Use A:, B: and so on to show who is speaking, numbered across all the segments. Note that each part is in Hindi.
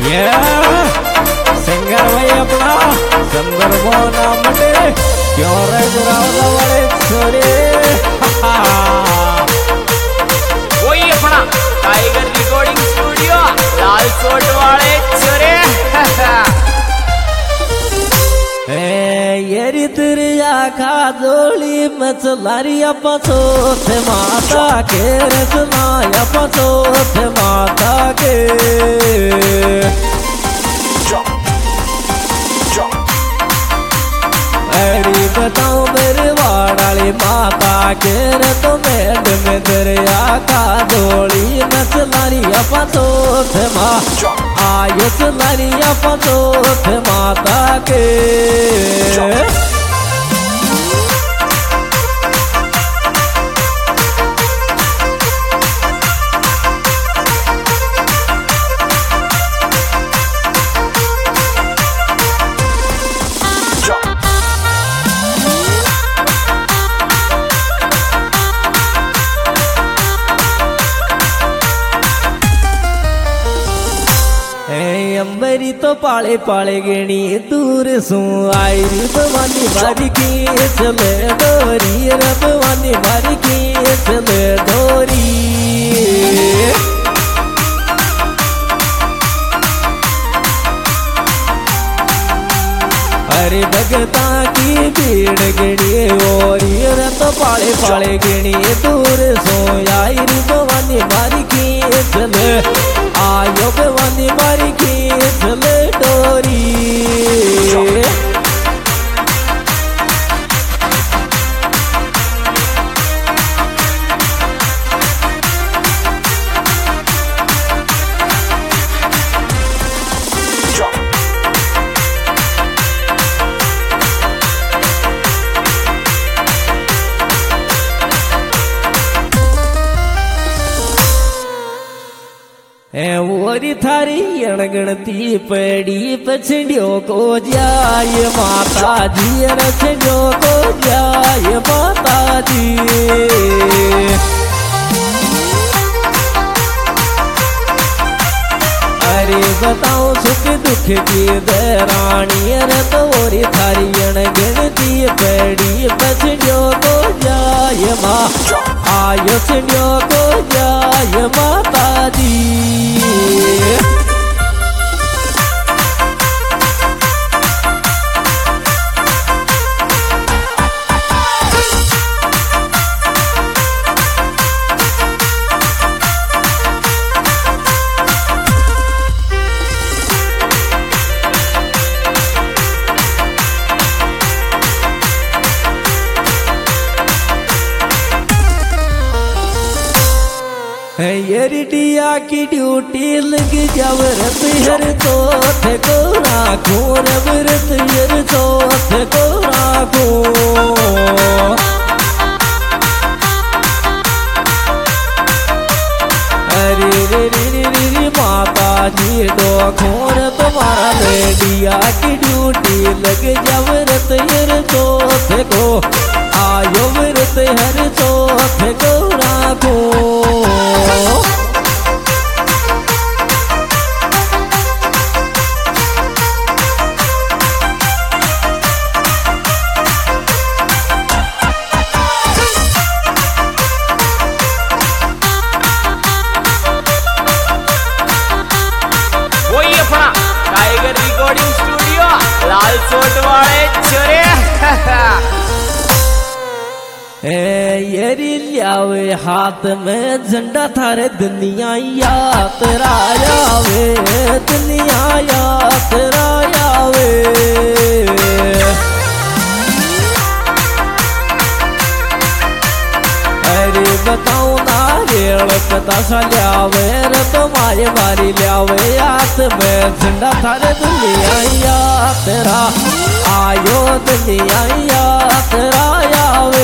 A: ये सिंगर भाई अपना संदर्भो नाम दे क्यों रे गुराव वाले छोरे
B: वही अपना टाइगर रिकॉर्डिंग स्टूडियो लाल सोट वाले छोरे
A: ये तेरिया का जोड़ी मचलारिया पछोथ माता के रचनाया पछोथ माता के अरे बताओ मेरे वाड़ी माता के तो मेड में दरिया का जोड़ी नचलारिया पछोथ माँ आयुष लरिया पछोथ माता के मेरी तो पाले पाले गेणी दूर सू आई री भवानी मारी की चले डोरी रे भवानी मारी की चले डोरी अरे भगता की भीड़ गेड़ी ओरी रे तो पाले पाले गेणी दूर सो आई री भवानी मारी की चले आयो भवानी मारी की चले डोरी ओरी थारी अणगणती पड़ी पछड़ियो को जाय माता जी रछड़ियो को जाय माता जी अरे बताओ सुख दुख की दरानी रे तो ओरी थारी अणगणती पड़ी पछड़ियो को जाय माँ आयो छड़ियो को जाय माता जी येरिटिया की ड्यूटी लग जाव रत हर तो थे को राखो रब रत हर तो थे को राखो अरे रे रे रे रे माता जी दो खोर तुम्हारा लेडिया की ड्यूटी लग जाव रत हर तो थे को आयो व्रत हर तो थे को राखो
B: वही अपना टाइगर रिकॉर्डिंग स्टूडियो लाल सोट वाले छोरे
A: येरी लियावे हाथ में झंडा थारे दुनिया यात्रा आवे दुनिया यात्रा आवे अरे बताओ ना रेल पता सा लियावे रे तो मारे मारी लियावे हाथ में झंडा थारे दुनिया यात्रा आयो दुनिया यात्रा आवे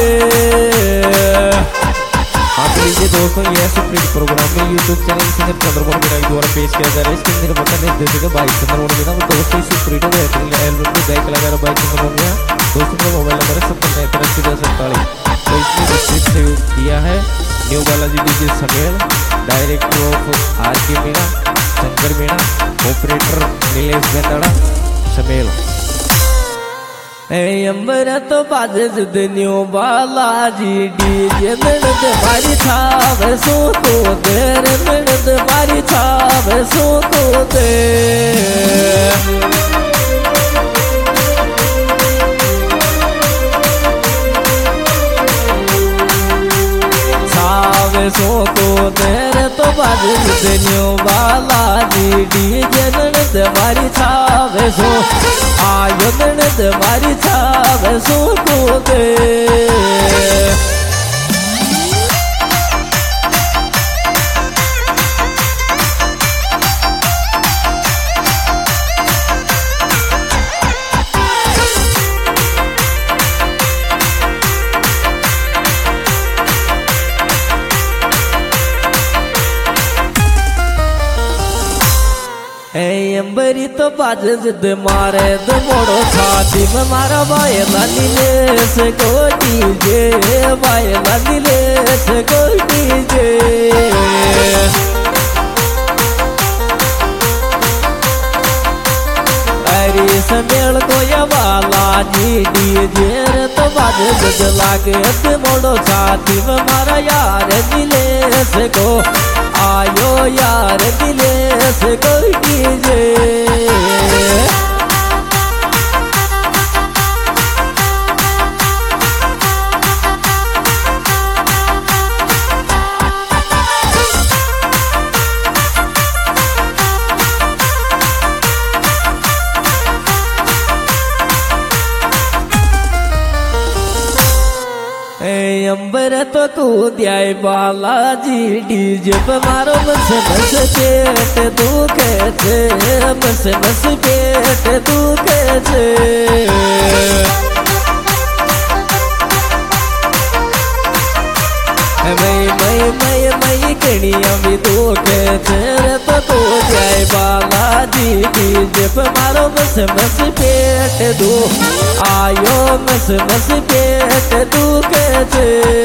A: आप लीजिए दोस्तों यह सुप्रीम प्रोग्राम में YouTube channel singer Chandramohan Vinayak द्वारा पेश किया जा रहा है। इसके अंदर बता निर्देशक भाई चंद्रमोहन विनायक दोस्तों सुप्रीम एल्बम में गायक कलाकार भाई चंद्रमोहन विनायक दोस्तों का मोबाइल नंबर है 57 तो इसमें विस्तृत सहयोग दिया है new Balaji DJ Samel director of R K Meena Shankar Meena operator Nilesh Bendara Samel अंबर तो बाजे दुनियो बालाजी डीजे ननद मारी छाव सो तो देर ननद मारी छाव सो तो दे सो तो देर तो बाजे दुनियो बालाजी डीजे ननद मारी छाव सो आयो ननद मारी छाव सो तो दे अंबरी तो बाजे जिद मारे द मोड़ो छाती में मारा बाय लानीले से कोटी जे बाय लानीले से कोटी जे अरे समेल को या वाला जी डीजे तो बाजे जिद लागे द मोड़ो छाती में मारा यार दिले से को आयो यार दिले से कोई कीजे अंबर तो कूद्याय बालाजी डीजे पे मारो बस बस पेट दुखे छे बस बस पेट दुखे छे मई कणिया भी दुखे छे तो कूद्याय बालाजी डीजे पे मारो बस बस पेट दू आयो बस बस पेट दुखे छे